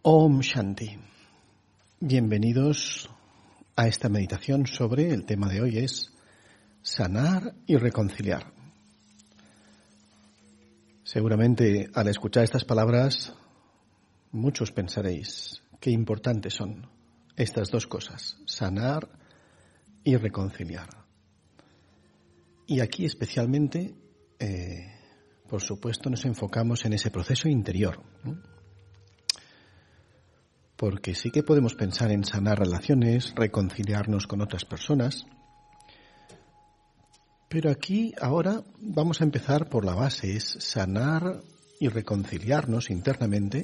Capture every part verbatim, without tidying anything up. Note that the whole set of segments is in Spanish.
Om Shanti. Bienvenidos a esta meditación sobre el tema de hoy es sanar y reconciliar. Seguramente al escuchar estas palabras muchos pensaréis qué importantes son estas dos cosas, sanar y reconciliar. Y aquí especialmente, eh, por supuesto, nos enfocamos en ese proceso interior, ¿no? Porque sí que podemos pensar en sanar relaciones, reconciliarnos con otras personas, pero aquí ahora vamos a empezar por la base, es sanar y reconciliarnos internamente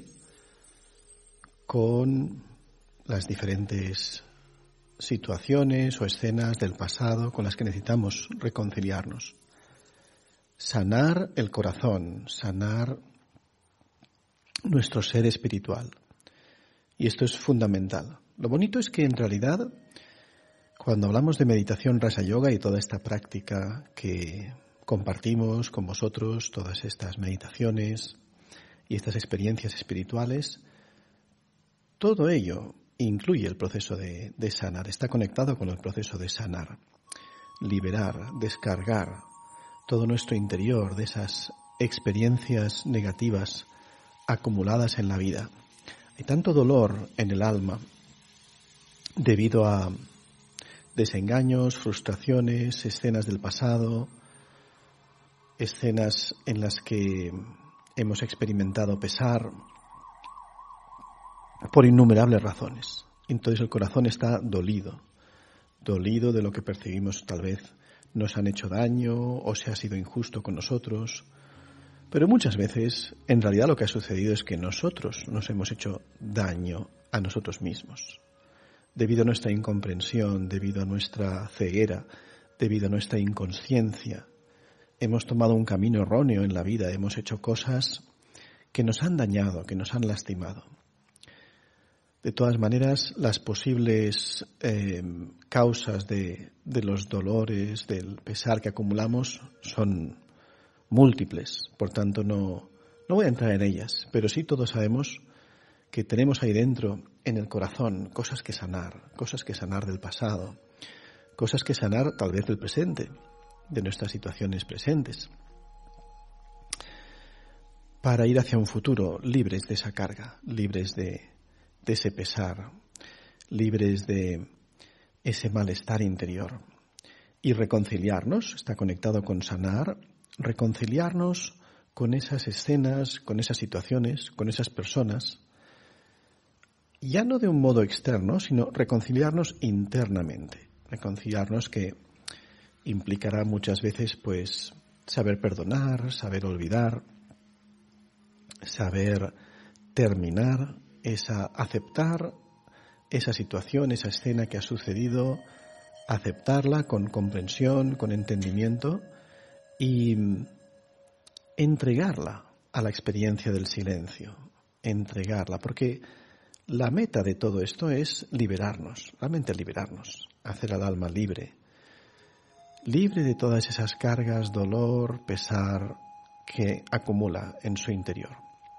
con las diferentes situaciones o escenas del pasado con las que necesitamos reconciliarnos. Sanar el corazón, sanar nuestro ser espiritual. Y esto es fundamental. Lo bonito es que en realidad, cuando hablamos de meditación Raja Yoga y toda esta práctica que compartimos con vosotros, todas estas meditaciones y estas experiencias espirituales, todo ello incluye el proceso de, de sanar, está conectado con el proceso de sanar, liberar, descargar todo nuestro interior de esas experiencias negativas acumuladas en la vida. Hay tanto dolor en el alma debido a desengaños, frustraciones, escenas del pasado, escenas en las que hemos experimentado pesar por innumerables razones. Entonces el corazón está dolido, dolido de lo que percibimos tal vez nos han hecho daño o se ha sido injusto con nosotros. Pero muchas veces, en realidad lo que ha sucedido es que nosotros nos hemos hecho daño a nosotros mismos. Debido a nuestra incomprensión, debido a nuestra ceguera, debido a nuestra inconsciencia, hemos tomado un camino erróneo en la vida, hemos hecho cosas que nos han dañado, que nos han lastimado. De todas maneras, las posibles eh, causas de, de los dolores, del pesar que acumulamos son múltiples, por tanto no, no voy a entrar en ellas, pero sí todos sabemos que tenemos ahí dentro, en el corazón, cosas que sanar, cosas que sanar del pasado, cosas que sanar tal vez del presente, de nuestras situaciones presentes, para ir hacia un futuro libres de esa carga, libres de, de ese pesar, libres de ese malestar interior. Y reconciliarnos, está conectado con sanar, reconciliarnos con esas escenas, con esas situaciones, con esas personas, ya no de un modo externo, sino reconciliarnos internamente. Reconciliarnos que implicará muchas veces pues saber perdonar, saber olvidar, saber terminar, esa, aceptar esa situación, esa escena que ha sucedido, aceptarla con comprensión, con entendimiento, y entregarla a la experiencia del silencio, entregarla, porque la meta de todo esto es liberarnos, realmente liberarnos, hacer al alma libre, libre de todas esas cargas, dolor, pesar que acumula en su interior.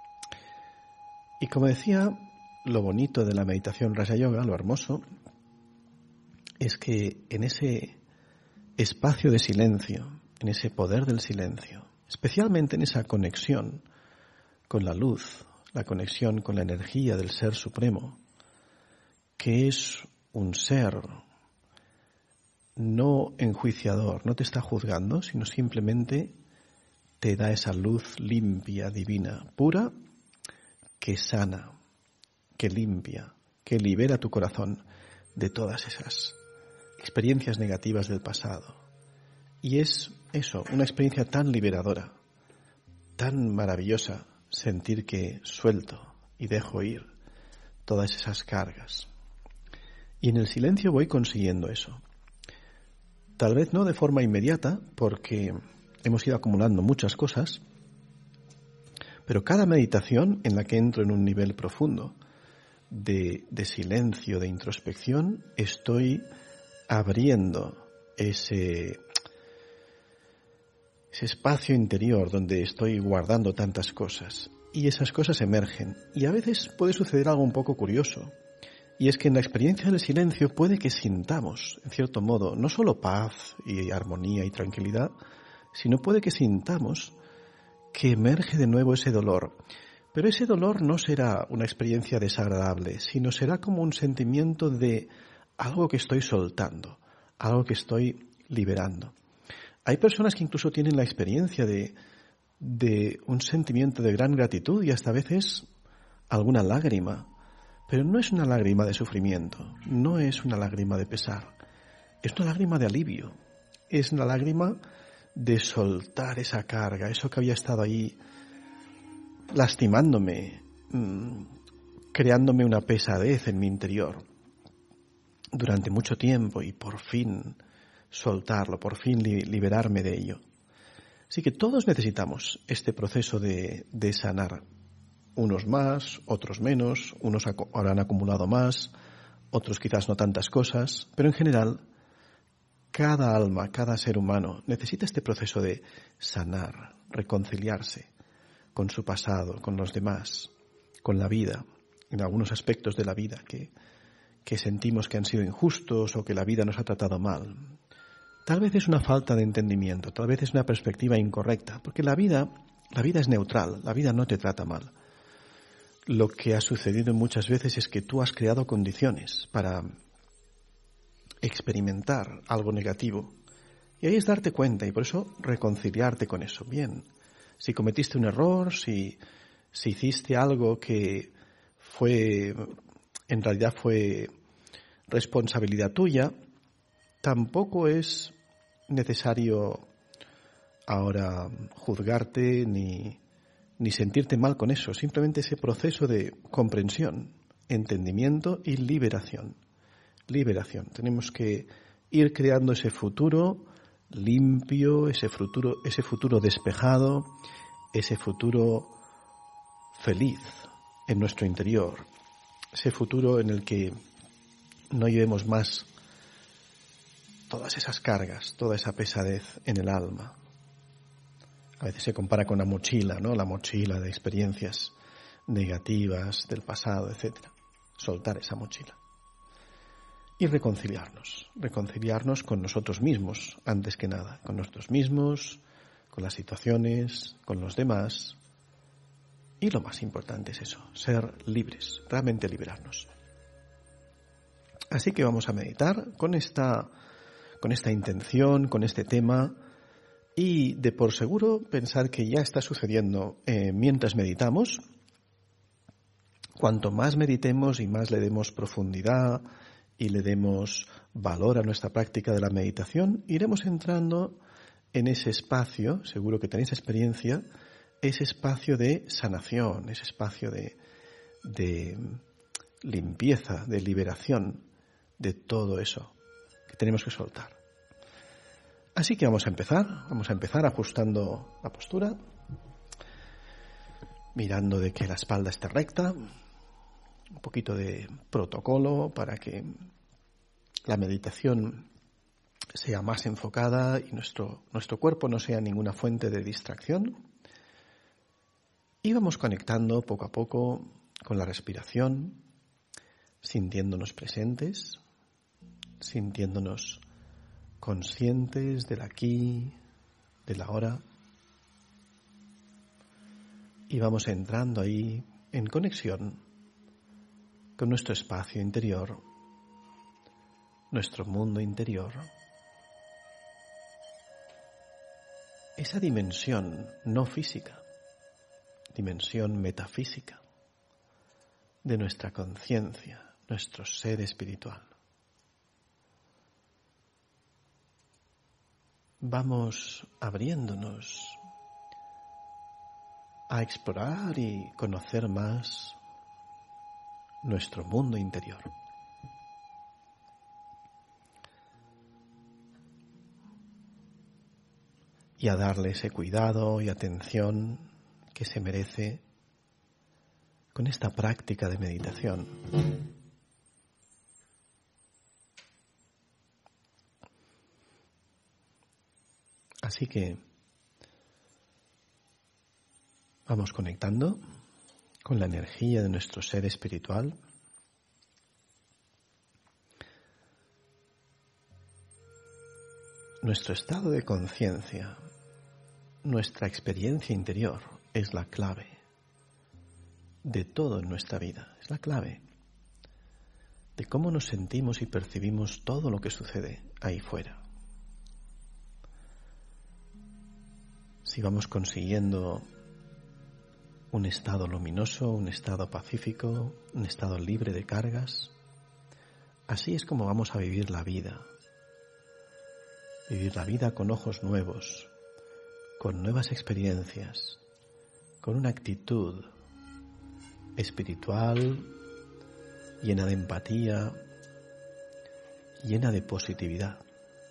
Y como decía, lo bonito de la meditación Raja Yoga, lo hermoso, es que en ese espacio de silencio, en ese poder del silencio, especialmente en esa conexión con la luz, la conexión con la energía del Ser Supremo, que es un ser no enjuiciador, no te está juzgando, sino simplemente te da esa luz limpia, divina, pura, que sana, que limpia, que libera tu corazón de todas esas experiencias negativas del pasado. Y es eso, una experiencia tan liberadora, tan maravillosa, sentir que suelto y dejo ir todas esas cargas. Y en el silencio voy consiguiendo eso. Tal vez no de forma inmediata, porque hemos ido acumulando muchas cosas, pero cada meditación en la que entro en un nivel profundo de, de silencio, de introspección, estoy abriendo ese... ese espacio interior donde estoy guardando tantas cosas y esas cosas emergen. Y a veces puede suceder algo un poco curioso, y es que en la experiencia del silencio puede que sintamos, en cierto modo, no solo paz y armonía y tranquilidad, sino puede que sintamos que emerge de nuevo ese dolor. Pero ese dolor no será una experiencia desagradable, sino será como un sentimiento de algo que estoy soltando, algo que estoy liberando. Hay personas que incluso tienen la experiencia de, de un sentimiento de gran gratitud y hasta a veces alguna lágrima, pero no es una lágrima de sufrimiento, no es una lágrima de pesar, es una lágrima de alivio, es una lágrima de soltar esa carga, eso que había estado ahí lastimándome, mmm, creándome una pesadez en mi interior durante mucho tiempo y por fin soltarlo, por fin li- liberarme de ello. Así que todos necesitamos este proceso de, de sanar. Unos más, otros menos, unos acu- habrán acumulado más, otros quizás no tantas cosas, pero en general cada alma, cada ser humano necesita este proceso de sanar, reconciliarse con su pasado, con los demás, con la vida, en algunos aspectos de la vida que, que sentimos que han sido injustos o que la vida nos ha tratado mal. Tal vez es una falta de entendimiento, tal vez es una perspectiva incorrecta, porque la vida, la vida es neutral, la vida no te trata mal. Lo que ha sucedido muchas veces es que tú has creado condiciones para experimentar algo negativo. Y ahí es darte cuenta y por eso reconciliarte con eso. Bien, si cometiste un error, si, si hiciste algo que fue, en realidad fue responsabilidad tuya, tampoco es necesario ahora juzgarte ni, ni sentirte mal con eso. Simplemente ese proceso de comprensión, entendimiento y liberación. Liberación. Tenemos que ir creando ese futuro limpio, ese futuro, ese futuro despejado, ese futuro feliz en nuestro interior, ese futuro en el que no llevemos más todas esas cargas, toda esa pesadez en el alma. A veces se compara con la mochila, ¿no? La mochila de experiencias negativas del pasado, etcétera. Soltar esa mochila. Y reconciliarnos, reconciliarnos con nosotros mismos, antes que nada, con nosotros mismos, con las situaciones, con los demás. Y lo más importante es eso, ser libres, realmente liberarnos. Así que vamos a meditar con esta, con esta intención, con este tema, y de por seguro pensar que ya está sucediendo eh, mientras meditamos. Cuanto más meditemos y más le demos profundidad y le demos valor a nuestra práctica de la meditación, iremos entrando en ese espacio, seguro que tenéis experiencia, ese espacio de sanación, ese espacio de, de limpieza, de liberación de todo eso que tenemos que soltar. Así que vamos a empezar, vamos a empezar ajustando la postura, mirando de que la espalda esté recta, un poquito de protocolo para que la meditación sea más enfocada y nuestro, nuestro cuerpo no sea ninguna fuente de distracción. Y vamos conectando poco a poco con la respiración, sintiéndonos presentes, sintiéndonos conscientes del aquí, del ahora. Y vamos entrando ahí en conexión con nuestro espacio interior, nuestro mundo interior, esa dimensión no física, dimensión metafísica de nuestra conciencia, nuestro ser espiritual. Vamos abriéndonos a explorar y conocer más nuestro mundo interior. Y a darle ese cuidado y atención que se merece con esta práctica de meditación. Así que vamos conectando. con la energía de nuestro ser espiritual, nuestro estado de conciencia, nuestra experiencia interior es la clave de todo en nuestra vida, es la clave de cómo nos sentimos y percibimos todo lo que sucede ahí fuera. Si vamos consiguiendo un estado luminoso, un estado pacífico, un estado libre de cargas, así es como vamos a vivir la vida. Vivir la vida con ojos nuevos, con nuevas experiencias, con una actitud espiritual, llena de empatía, llena de positividad.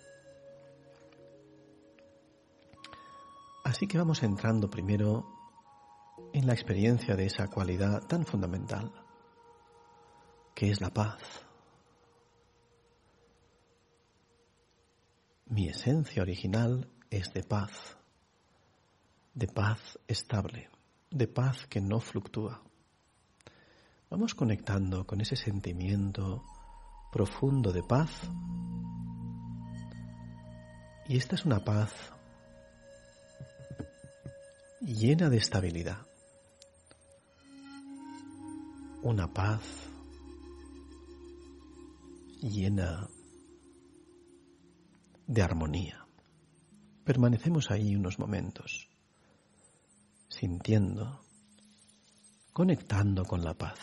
Así que vamos entrando primero en la experiencia de esa cualidad tan fundamental, que es la paz. Mi esencia original es de paz, de paz estable, de paz que no fluctúa. Vamos conectando con ese sentimiento profundo de paz, y esta es una paz llena de estabilidad, una paz llena de armonía. Permanecemos ahí unos momentos, sintiendo, conectando con la paz.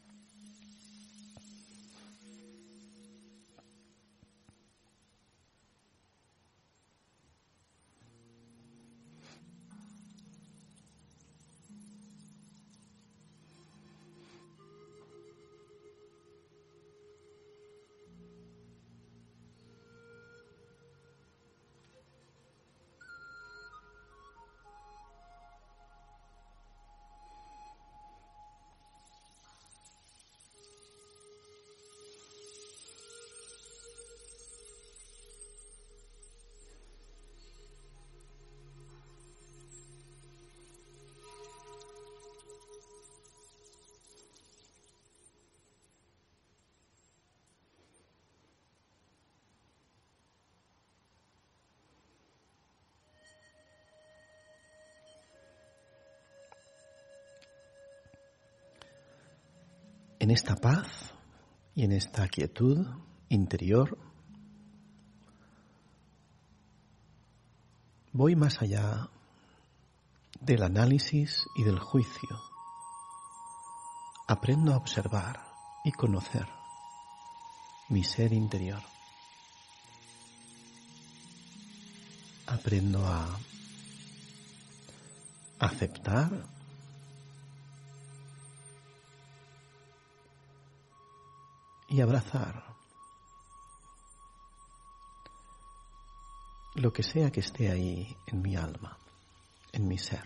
En esta paz y en esta quietud interior voy más allá del análisis y del juicio. Aprendo a observar y conocer mi ser interior. Aprendo a aceptar y abrazar lo que sea que esté ahí en mi alma, en mi ser.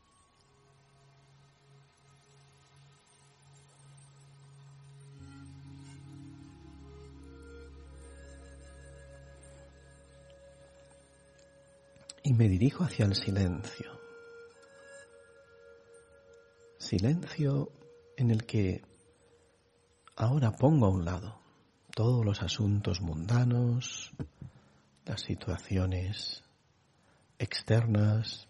Y me dirijo hacia el silencio. Silencio en el que ahora pongo a un lado todos los asuntos mundanos, las situaciones externas,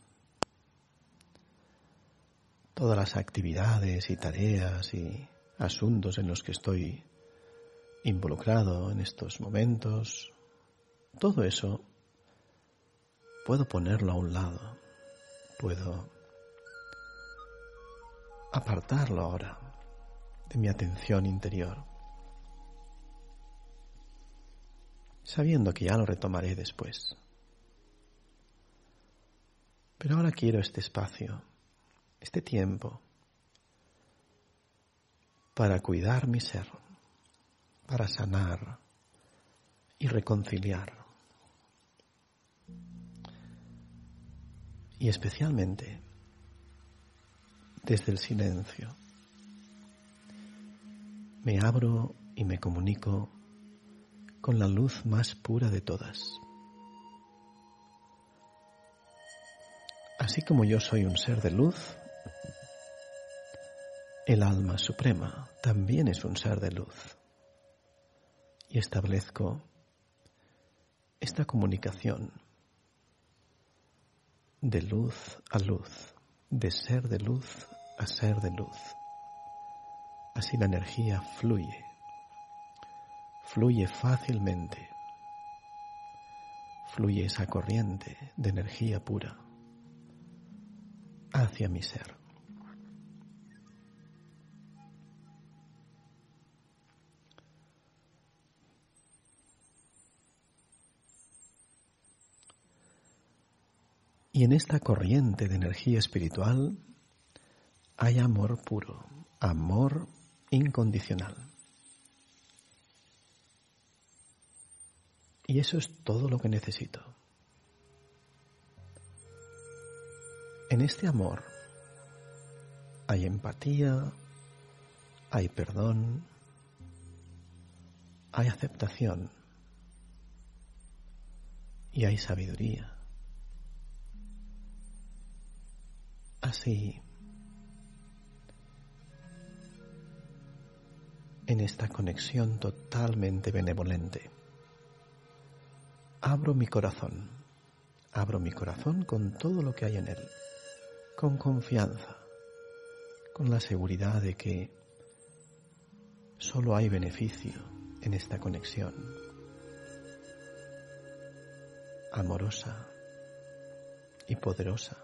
todas las actividades y tareas y asuntos en los que estoy involucrado en estos momentos. Todo eso puedo ponerlo a un lado, puedo apartarlo ahora de mi atención interior, sabiendo que ya lo retomaré después. Pero ahora quiero este espacio, este tiempo, para cuidar mi ser, para sanar y reconciliar. Y especialmente desde el silencio. Me abro y me comunico con la luz más pura de todas. Así como yo soy un ser de luz, El alma suprema también es un ser de luz. Y establezco esta comunicación de luz a luz, de ser de luz a ser de luz. Así la energía fluye, fluye fácilmente, fluye esa corriente de energía pura hacia mi ser. Y en esta corriente de energía espiritual hay amor puro, amor incondicional. Y eso es todo lo que necesito. En este amor hay empatía, hay perdón, hay aceptación y hay sabiduría. Así, en esta conexión totalmente benevolente, abro mi corazón, abro mi corazón con todo lo que hay en él, con confianza, con la seguridad de que solo hay beneficio en esta conexión amorosa y poderosa.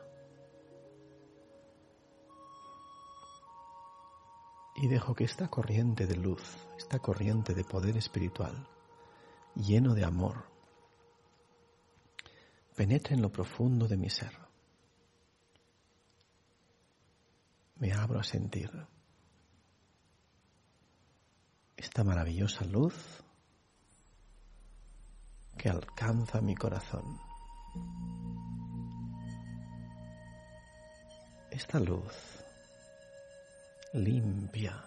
Y dejo que esta corriente de luz, esta corriente de poder espiritual, lleno de amor, penetre en lo profundo de mi ser. Me abro a sentir esta maravillosa luz que alcanza mi corazón. Esta luz limpia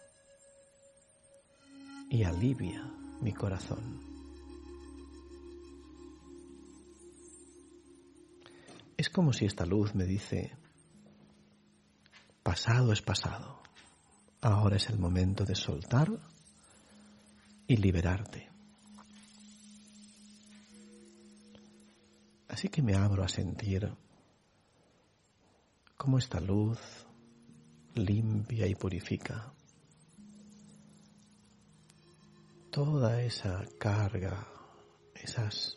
y alivia mi corazón. Es como si esta luz me dice: pasado es pasado, ahora es el momento de soltar y liberarte. Así que me abro a sentir cómo esta luz limpia y purifica toda esa carga, esas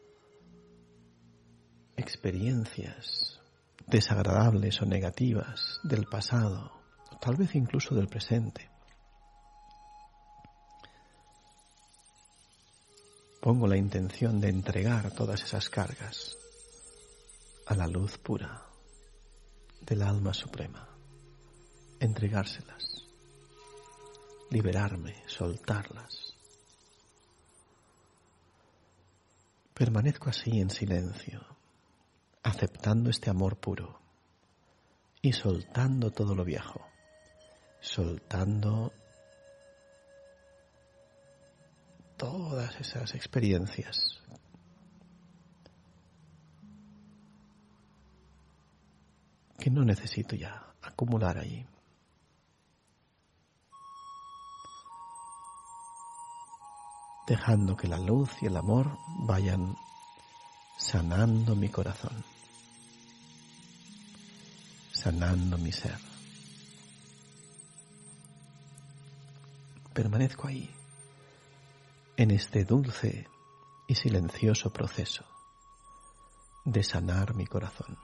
experiencias desagradables o negativas del pasado, o tal vez incluso del presente. Pongo la intención de entregar todas esas cargas a la luz pura del alma suprema. Entregárselas, liberarme, soltarlas. Permanezco así en silencio, aceptando este amor puro y soltando todo lo viejo, soltando todas esas experiencias que no necesito ya acumular allí. Dejando que la luz y el amor vayan sanando mi corazón, sanando mi ser. Permanezco ahí, en este dulce y silencioso proceso de sanar mi corazón.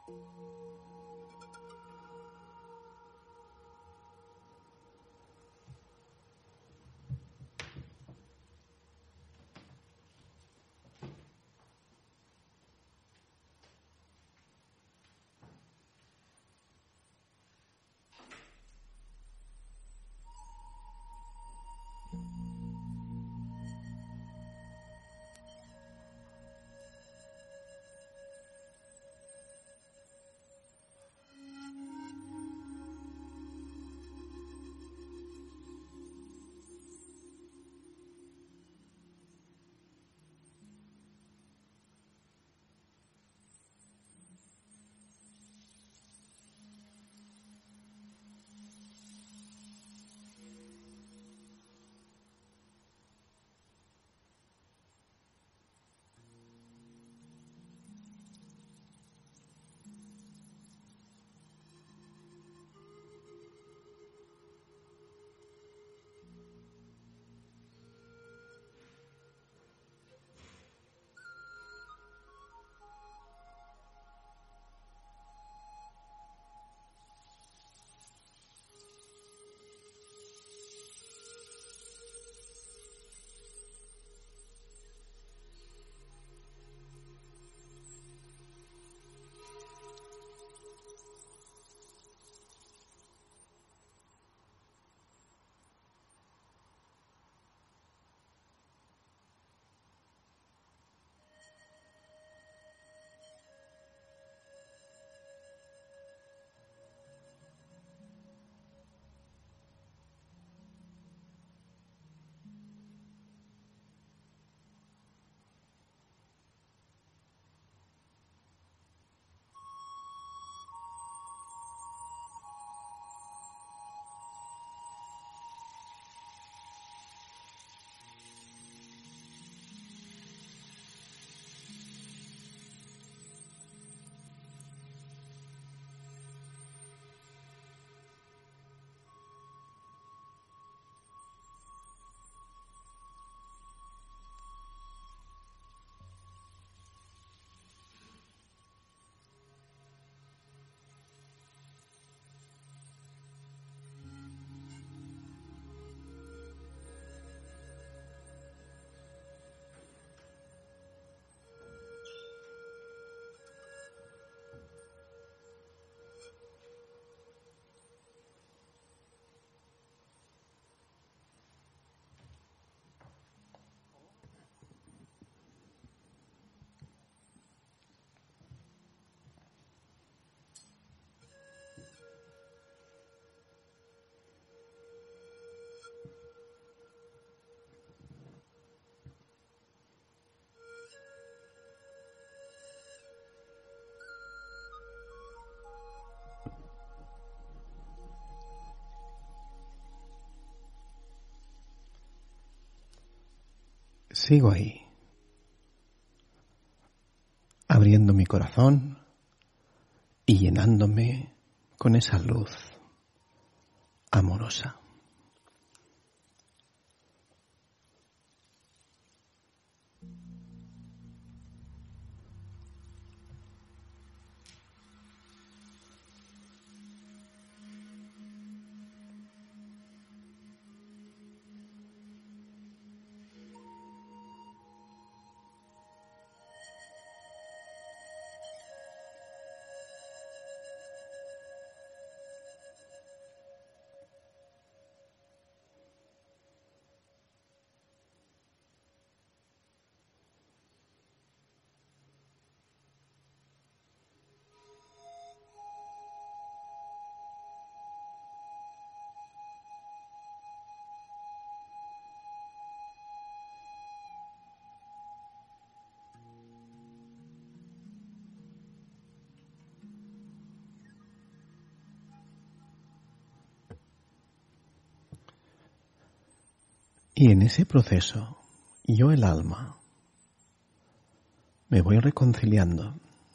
Sigo ahí, abriendo mi corazón y llenándome con esa luz amorosa. Y en ese proceso, yo, el alma, me voy reconciliando.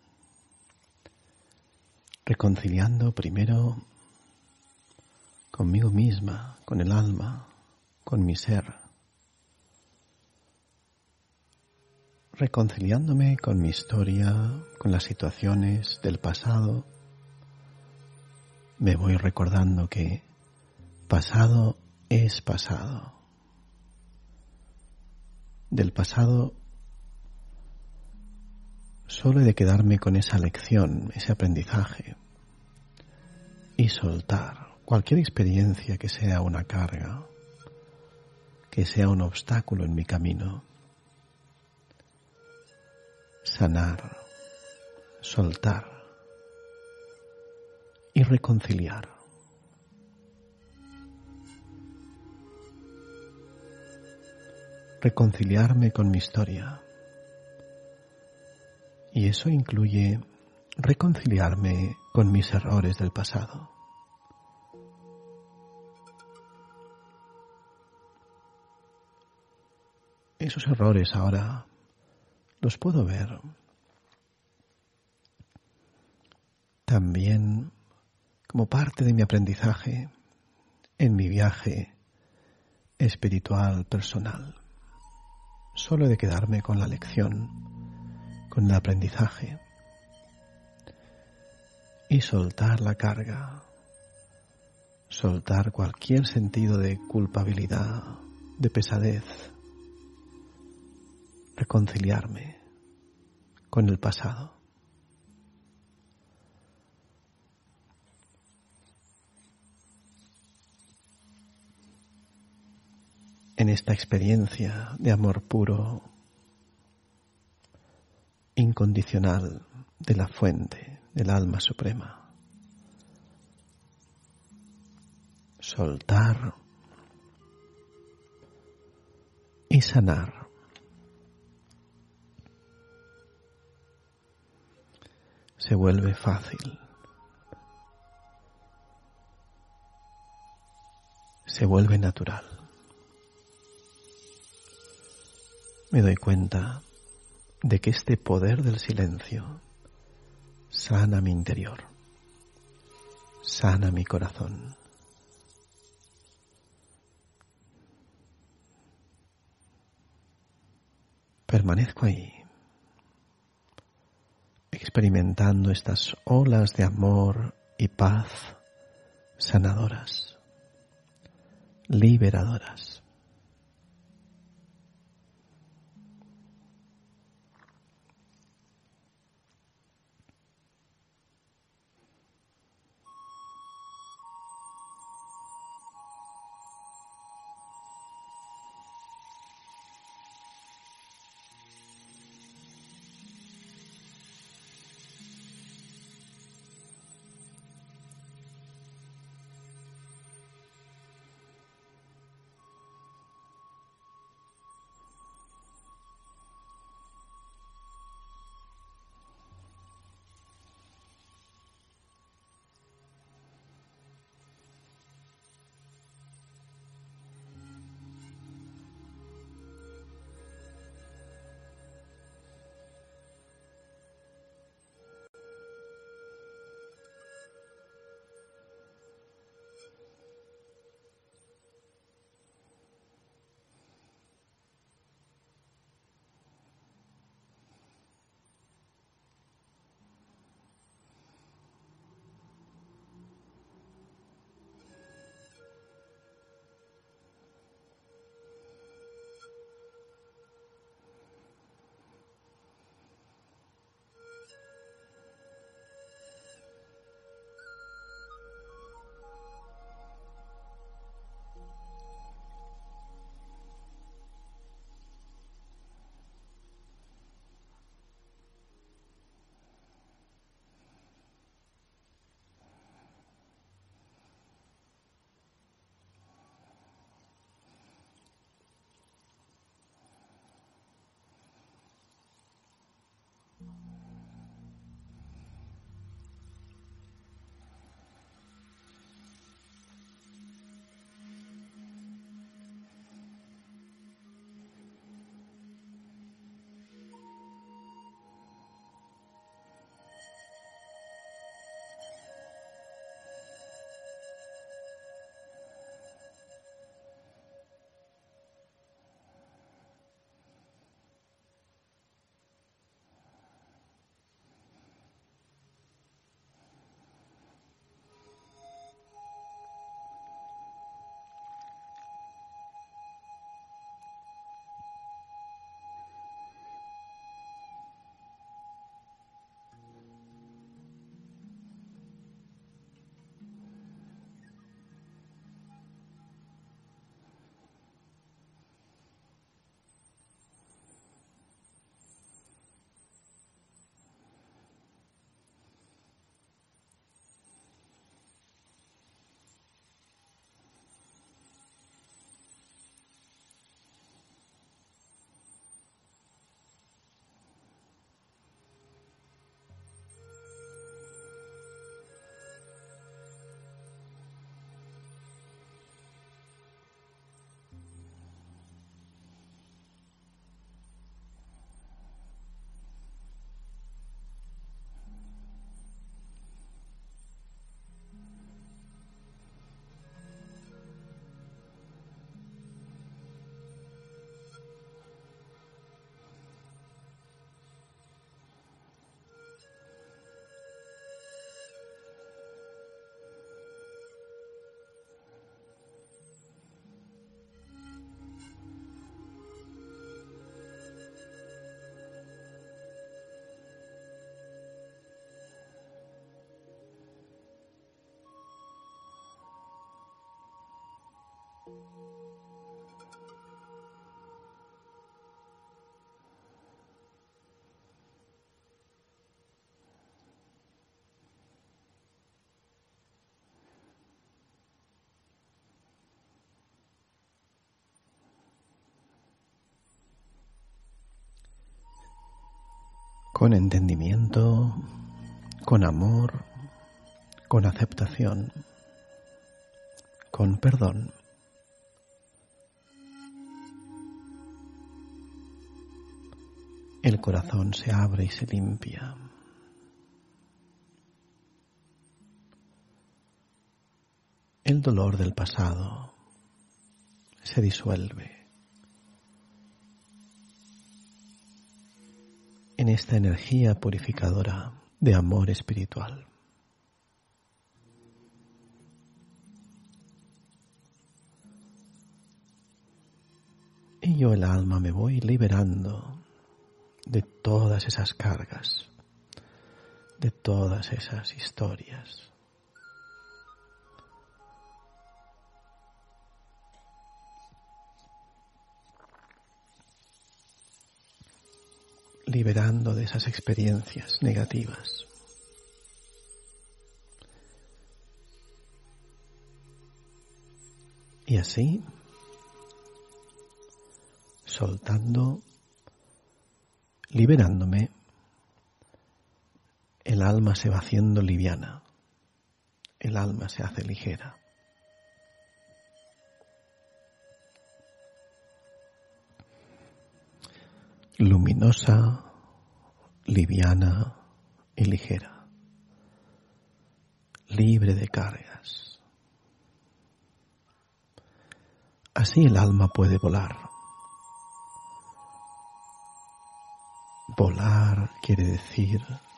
Reconciliando primero conmigo misma, con el alma, con mi ser. reconciliándome con mi historia, con las situaciones del pasado, me voy recordando que pasado es pasado. Del pasado solo he de quedarme con esa lección, ese aprendizaje y soltar cualquier experiencia que sea una carga, que sea un obstáculo en mi camino. Sanar, soltar y reconciliar. Reconciliarme con mi historia. Y eso incluye reconciliarme con mis errores del pasado. Esos errores ahora los puedo ver también como parte de mi aprendizaje en mi viaje espiritual personal. Solo he de quedarme con la lección, con el aprendizaje y soltar la carga, soltar cualquier sentido de culpabilidad, de pesadez, reconciliarme con el pasado. En esta experiencia de amor puro, incondicional, de la fuente, del alma suprema. Soltar y sanar. Se vuelve fácil. Se vuelve natural. Me doy cuenta de que este poder del silencio sana mi interior, sana mi corazón. Permanezco ahí, experimentando estas olas de amor y paz sanadoras, liberadoras. Con entendimiento, con amor, con aceptación, con perdón. El corazón se abre y se limpia. El dolor del pasado se disuelve en esta energía purificadora de amor espiritual. Y yo, el alma, me voy liberando de todas esas cargas, de todas esas historias. Liberando de esas experiencias negativas. Y así, soltando, liberándome, el alma se va haciendo liviana, el alma se hace ligera. Luminosa, liviana y ligera, libre de cargas. Así el alma puede volar. Volar quiere decir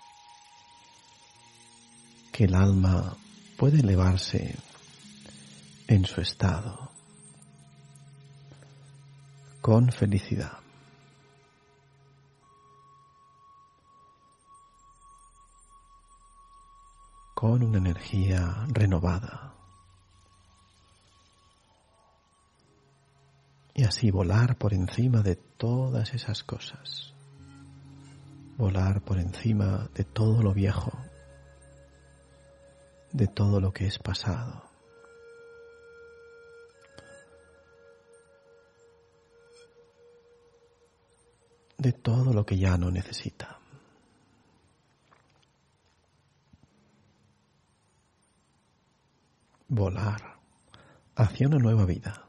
que el alma puede elevarse en su estado con felicidad. Con una energía renovada. Y así volar por encima de todas esas cosas. Volar por encima de todo lo viejo, de todo lo que es pasado. De todo lo que ya no necesita. Volar hacia una nueva vida.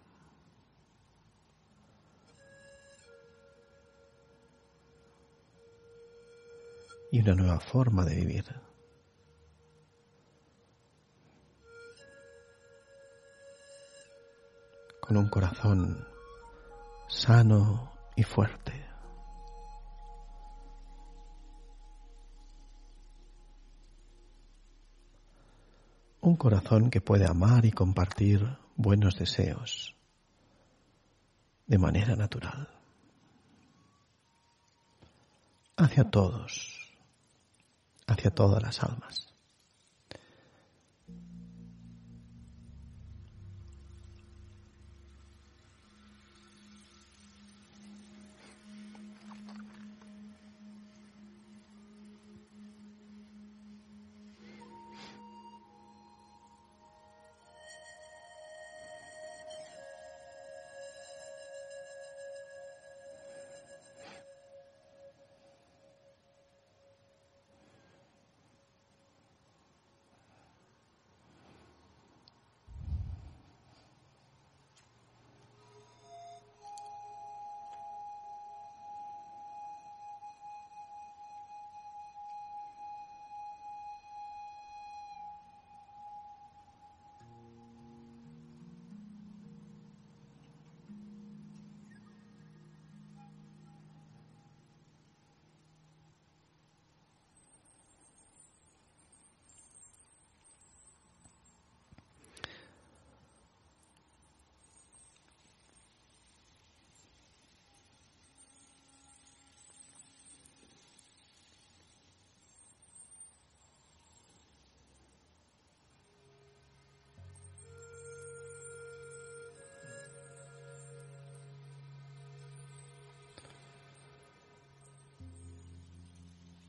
Y una nueva forma de vivir. Con un corazón sano y fuerte. Un corazón que puede amar y compartir buenos deseos de manera natural. Hacia todos, hacia todas las almas.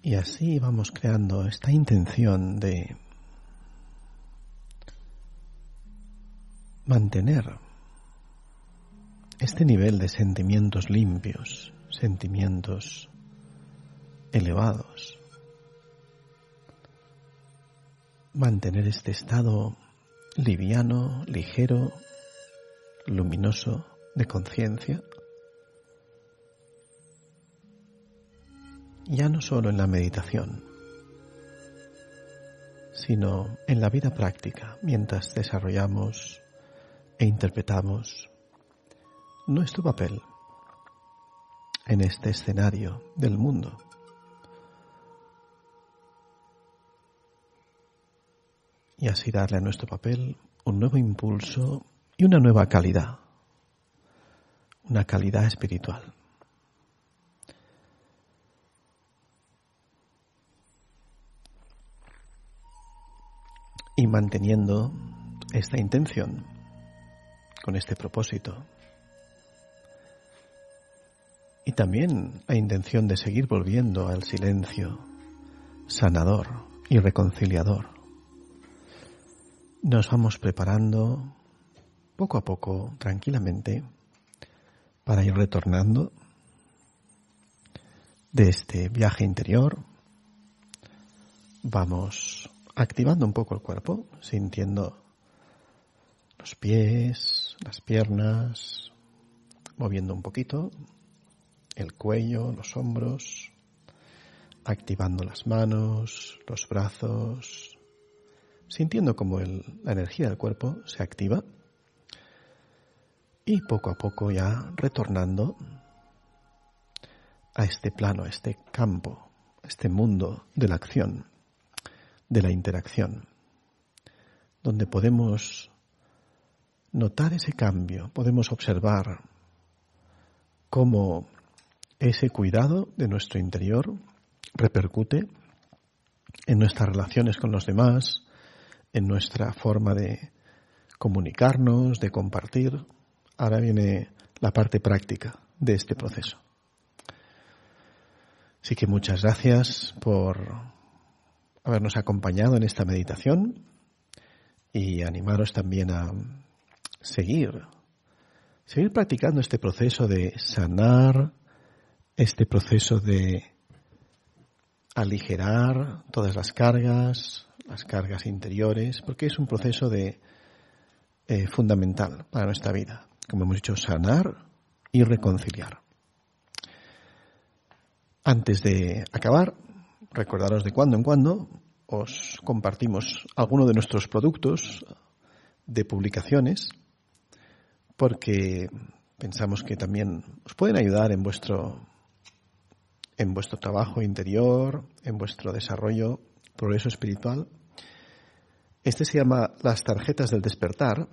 Y así vamos creando esta intención de mantener este nivel de sentimientos limpios, sentimientos elevados. Mantener este estado liviano, ligero, luminoso de conciencia. Ya no solo en la meditación, sino en la vida práctica, mientras desarrollamos e interpretamos nuestro papel en este escenario del mundo. Y así darle a nuestro papel un nuevo impulso y una nueva calidad, una calidad espiritual. Y manteniendo esta intención, con este propósito, y también la intención de seguir volviendo al silencio sanador y reconciliador, nos vamos preparando poco a poco, tranquilamente, para ir retornando de este viaje interior. Vamos activando un poco el cuerpo, sintiendo los pies, las piernas, moviendo un poquito el cuello, los hombros, activando las manos, los brazos, sintiendo como el, la energía del cuerpo se activa y poco a poco ya retornando a este plano, a este campo, a este mundo de la acción, de la interacción, donde podemos notar ese cambio, podemos observar cómo ese cuidado de nuestro interior repercute en nuestras relaciones con los demás, en nuestra forma de comunicarnos, de compartir. Ahora viene la parte práctica de este proceso. Así que muchas gracias por habernos acompañado en esta meditación y animaros también a seguir, seguir practicando este proceso de sanar, este proceso de aligerar todas las cargas, las cargas interiores, porque es un proceso de eh, fundamental para nuestra vida. Como hemos dicho, sanar y reconciliar. Antes de acabar, recordaros de cuando en cuando os compartimos alguno de nuestros productos de publicaciones, porque pensamos que también os pueden ayudar en vuestro, en vuestro trabajo interior, en vuestro desarrollo, progreso espiritual. Este se llama Las Tarjetas del Despertar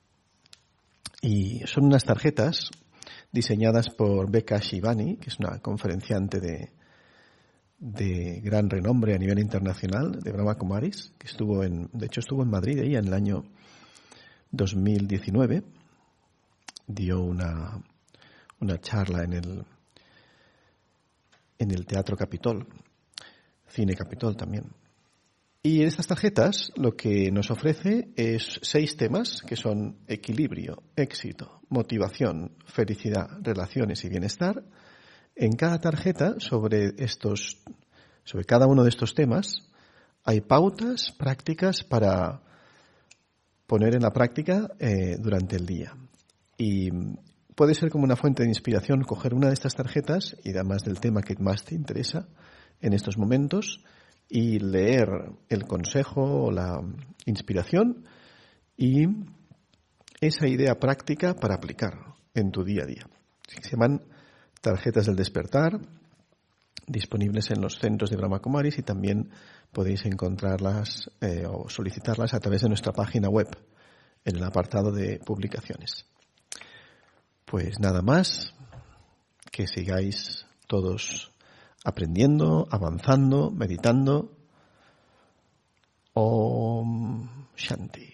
y son unas tarjetas diseñadas por Becca Shivani, que es una conferenciante de, de gran renombre a nivel internacional de Brahma Kumaris, que estuvo en, de hecho estuvo en Madrid ella en el año dos mil diecinueve, dio una, una charla en el, en el Teatro Capitol, Cine Capitol también. Y en estas tarjetas lo que nos ofrece es seis temas que son equilibrio, éxito, motivación, felicidad, relaciones y bienestar. En cada tarjeta, sobre estos, sobre cada uno de estos temas, hay pautas prácticas para poner en la práctica eh, durante el día. Y puede ser como una fuente de inspiración coger una de estas tarjetas y además del tema que más te interesa en estos momentos y leer el consejo o la inspiración y esa idea práctica para aplicar en tu día a día. Se llaman tarjetas del despertar, disponibles en los centros de Brahma Kumaris y también podéis encontrarlas eh, o solicitarlas a través de nuestra página web en el apartado de publicaciones. Pues nada más, que sigáis todos aprendiendo, avanzando, meditando. Om Shanti.